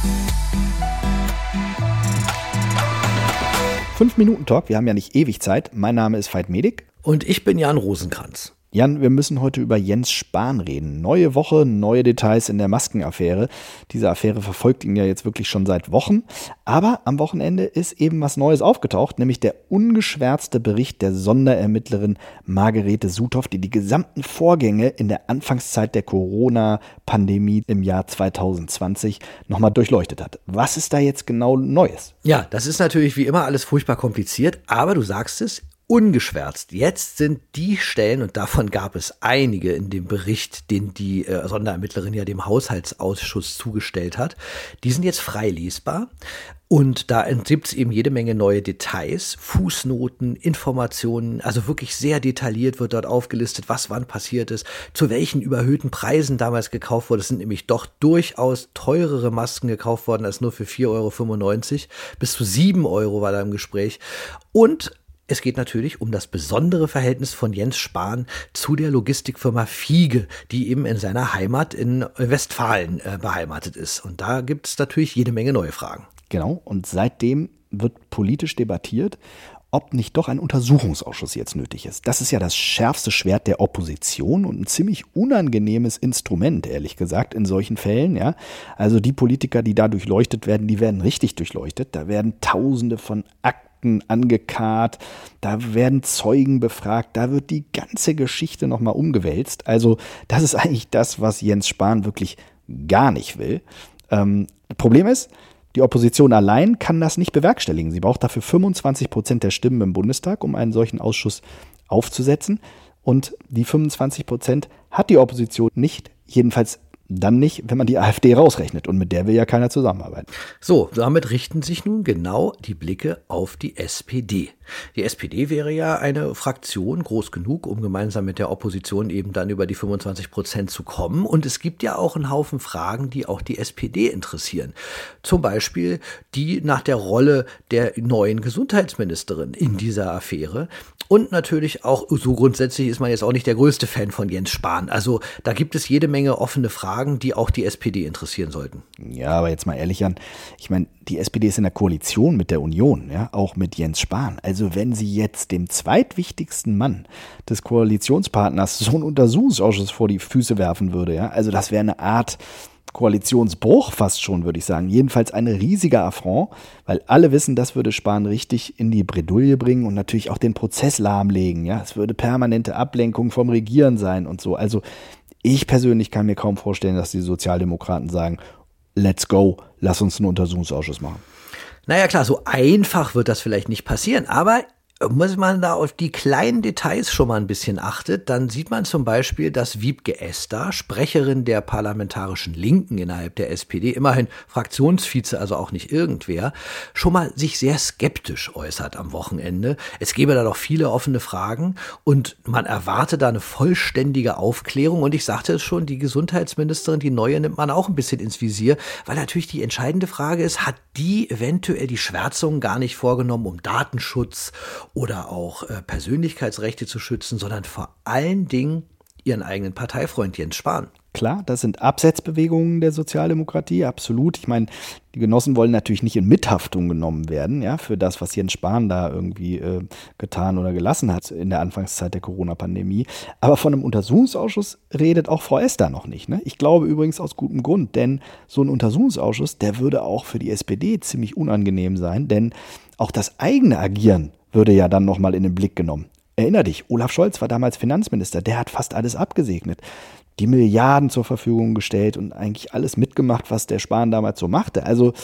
5-Minuten-Talk, wir haben ja nicht ewig Zeit. Mein Name ist Veit Medig. Und ich bin Jan Rosenkranz. Jan, wir müssen heute über Jens Spahn reden. Neue Woche, neue Details in der Maskenaffäre. Diese Affäre verfolgt ihn ja jetzt wirklich schon seit Wochen. Aber am Wochenende ist eben was Neues aufgetaucht, nämlich der ungeschwärzte Bericht der Sonderermittlerin Margarete Suthoff, die die gesamten Vorgänge in der Anfangszeit der Corona-Pandemie im Jahr 2020 nochmal durchleuchtet hat. Was ist da jetzt genau Neues? Ja, das ist natürlich wie immer alles furchtbar kompliziert, aber du sagst es, ungeschwärzt. Jetzt sind die Stellen, und davon gab es einige in dem Bericht, den die Sonderermittlerin ja dem Haushaltsausschuss zugestellt hat, die sind jetzt frei lesbar. Und da gibt es eben jede Menge neue Details, Fußnoten, Informationen, also wirklich sehr detailliert wird dort aufgelistet, was wann passiert ist, zu welchen überhöhten Preisen damals gekauft wurde. Es sind nämlich doch durchaus teurere Masken gekauft worden als nur für 4,95 €. Bis zu 7 € war da im Gespräch. Und es geht natürlich um das besondere Verhältnis von Jens Spahn zu der Logistikfirma Fiege, die eben in seiner Heimat in Westfalen beheimatet ist. Und da gibt es natürlich jede Menge neue Fragen. Genau, und seitdem wird politisch debattiert, ob nicht doch ein Untersuchungsausschuss jetzt nötig ist. Das ist ja das schärfste Schwert der Opposition und ein ziemlich unangenehmes Instrument, ehrlich gesagt, in solchen Fällen. Ja. Also die Politiker, die da durchleuchtet werden, die werden richtig durchleuchtet. Da werden Tausende von Akten angekarrt, da werden Zeugen befragt, da wird die ganze Geschichte nochmal umgewälzt. Also das ist eigentlich das, was Jens Spahn wirklich gar nicht will. Problem ist, die Opposition allein kann das nicht bewerkstelligen. Sie braucht dafür 25% der Stimmen im Bundestag, um einen solchen Ausschuss aufzusetzen. Und die 25% hat die Opposition nicht, jedenfalls dann nicht, wenn man die AfD rausrechnet. Und mit der will ja keiner zusammenarbeiten. So, damit richten sich nun genau die Blicke auf die SPD. Die SPD wäre ja eine Fraktion groß genug, um gemeinsam mit der Opposition eben dann über die 25% zu kommen. Und es gibt ja auch einen Haufen Fragen, die auch die SPD interessieren. Zum Beispiel die nach der Rolle der neuen Gesundheitsministerin in dieser Affäre. Und natürlich auch, so grundsätzlich ist man jetzt auch nicht der größte Fan von Jens Spahn. Also da gibt es jede Menge offene Fragen, die auch die SPD interessieren sollten. Ja, aber jetzt mal ehrlich, Jan, ich meine, die SPD ist in der Koalition mit der Union, ja, auch mit Jens Spahn. Also wenn sie jetzt dem zweitwichtigsten Mann des Koalitionspartners so einen Untersuchungsausschuss vor die Füße werfen würde, ja, also das wäre eine Art Koalitionsbruch fast schon, würde ich sagen. Jedenfalls ein riesiger Affront, weil alle wissen, das würde Spahn richtig in die Bredouille bringen und natürlich auch den Prozess lahmlegen. Ja, es würde permanente Ablenkung vom Regieren sein und so. Also ich persönlich kann mir kaum vorstellen, dass die Sozialdemokraten sagen, let's go, lass uns einen Untersuchungsausschuss machen. Naja klar, so einfach wird das vielleicht nicht passieren, aber muss man da auf die kleinen Details schon mal ein bisschen achtet, dann sieht man zum Beispiel, dass Wiebke Esder, Sprecherin der parlamentarischen Linken innerhalb der SPD, immerhin Fraktionsvize, also auch nicht irgendwer, schon mal sich sehr skeptisch äußert am Wochenende. Es gäbe da doch viele offene Fragen und man erwarte da eine vollständige Aufklärung. Und ich sagte es schon, die Gesundheitsministerin, die neue, nimmt man auch ein bisschen ins Visier, weil natürlich die entscheidende Frage ist, hat die eventuell die Schwärzungen gar nicht vorgenommen, um Datenschutz oder auch Persönlichkeitsrechte zu schützen, sondern vor allen Dingen ihren eigenen Parteifreund Jens Spahn. Klar, das sind Absetzbewegungen der Sozialdemokratie, absolut. Ich meine, die Genossen wollen natürlich nicht in Mithaftung genommen werden, ja, für das, was Jens Spahn da irgendwie getan oder gelassen hat in der Anfangszeit der Corona-Pandemie. Aber von einem Untersuchungsausschuss redet auch Frau Esder noch nicht, ne? Ich glaube übrigens aus gutem Grund, denn so ein Untersuchungsausschuss, der würde auch für die SPD ziemlich unangenehm sein, denn auch das eigene Agieren würde ja dann nochmal in den Blick genommen. Erinner dich, Olaf Scholz war damals Finanzminister, der hat fast alles abgesegnet. Die Milliarden zur Verfügung gestellt und eigentlich alles mitgemacht, was der Spahn damals so machte. Also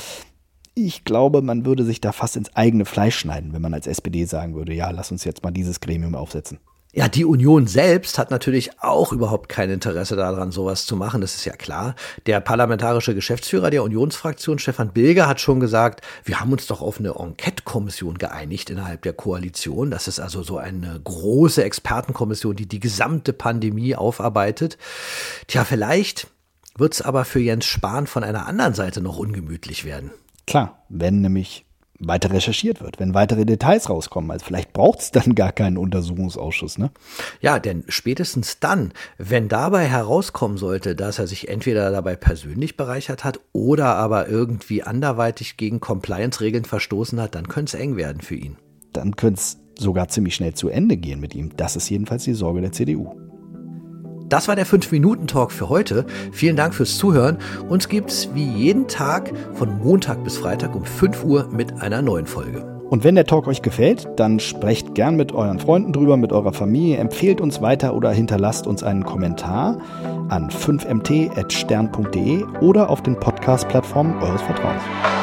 ich glaube, man würde sich da fast ins eigene Fleisch schneiden, wenn man als SPD sagen würde, ja, lass uns jetzt mal dieses Gremium aufsetzen. Ja, die Union selbst hat natürlich auch überhaupt kein Interesse daran, sowas zu machen, das ist ja klar. Der parlamentarische Geschäftsführer der Unionsfraktion, Stefan Bilger, hat schon gesagt, wir haben uns doch auf eine Enquete-Kommission geeinigt innerhalb der Koalition. Das ist also so eine große Expertenkommission, die die gesamte Pandemie aufarbeitet. Tja, vielleicht wird es aber für Jens Spahn von einer anderen Seite noch ungemütlich werden. Klar, wenn nämlich weiter recherchiert wird, wenn weitere Details rauskommen. Also vielleicht braucht es dann gar keinen Untersuchungsausschuss, ne? Ja, denn spätestens dann, wenn dabei herauskommen sollte, dass er sich entweder dabei persönlich bereichert hat oder aber irgendwie anderweitig gegen Compliance-Regeln verstoßen hat, dann könnte es eng werden für ihn. Dann könnte es sogar ziemlich schnell zu Ende gehen mit ihm. Das ist jedenfalls die Sorge der CDU. Das war der 5-Minuten-Talk für heute. Vielen Dank fürs Zuhören. Uns gibt's wie jeden Tag von Montag bis Freitag um 5 Uhr mit einer neuen Folge. Und wenn der Talk euch gefällt, dann sprecht gern mit euren Freunden drüber, mit eurer Familie, empfehlt uns weiter oder hinterlasst uns einen Kommentar an 5mt@stern.de oder auf den Podcast-Plattformen eures Vertrauens.